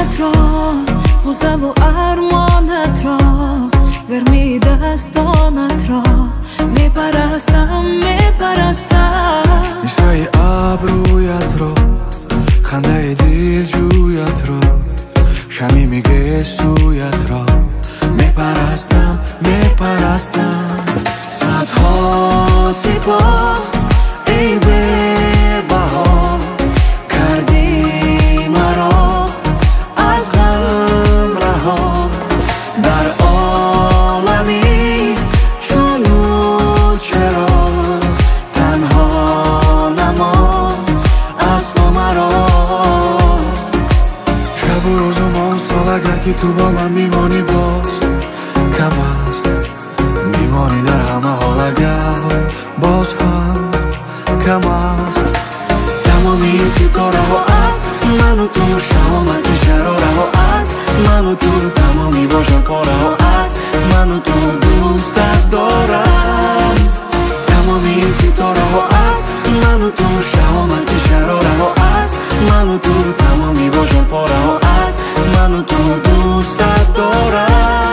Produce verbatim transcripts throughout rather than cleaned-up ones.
چشمت را، غصه و ارمانت را، گرمی دستانت را میپرستم میپرستم. نیشای ابرویت را، خنده دلجویت را، شمی میگه سویت را میپرستم میپرستم. صدها سپاس ای به‌بها، کردی مرا از غم رها. در عالمی چون چرا تنها نماند از تو مرا. شب و روز و ماه و سال اگر که تو با من میمانی باز کم است، میمانی در همه حال اگر باز هم کم است. تمامی ستاره ها است من و تو، شامت شراره ها است من و تو، تمامی باشه پاره ها است من و تو دوستت دارم. تمامی ستاره ها است من و تو، شامت شراره ها است من و تو، تمامی باشه پاره ها است من و تو دوستت دارم.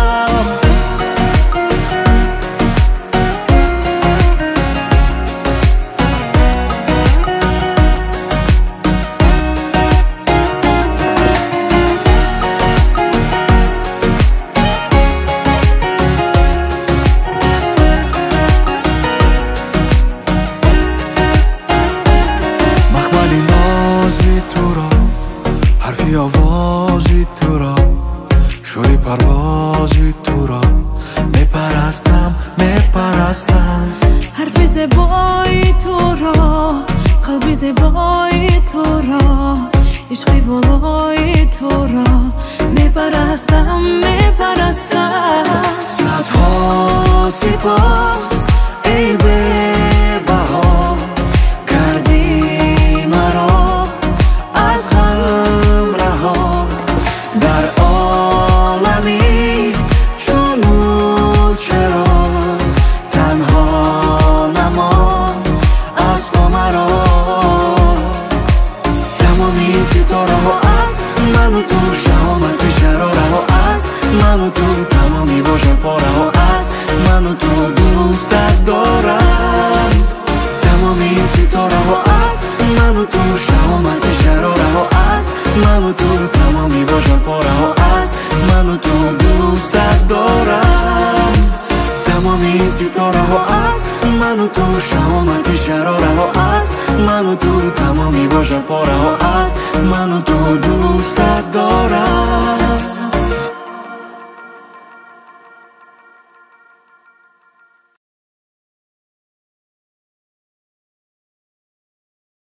حرفی آوازی تو را، شوری پروازی تو را میپرستم میپرستم. حرفی زیبایی تو را، قلبی زیبایی تو را، عشقی والایی تو را میپرستم میپرستم. صدها سپاس ای به‌بها، کردی مرا از غم رها. در عالمی چون چرا تنها نماند از تو مرا. تمامی ستاره ها است من و تو، شامت شراره ها است من و تو، تمامی باشه پاره ها است من و تو دوستت دارم. تمامی ستاره ها است من و تو، شامت شراره ها است من و تو، تمامی باشه پاره ها است من و تو دوستت دارم. تمامی ستاره ها است من و تو، شامت شراره ها است من و تو، تمامی باشه پاره ها است من و تو دوستت دارم.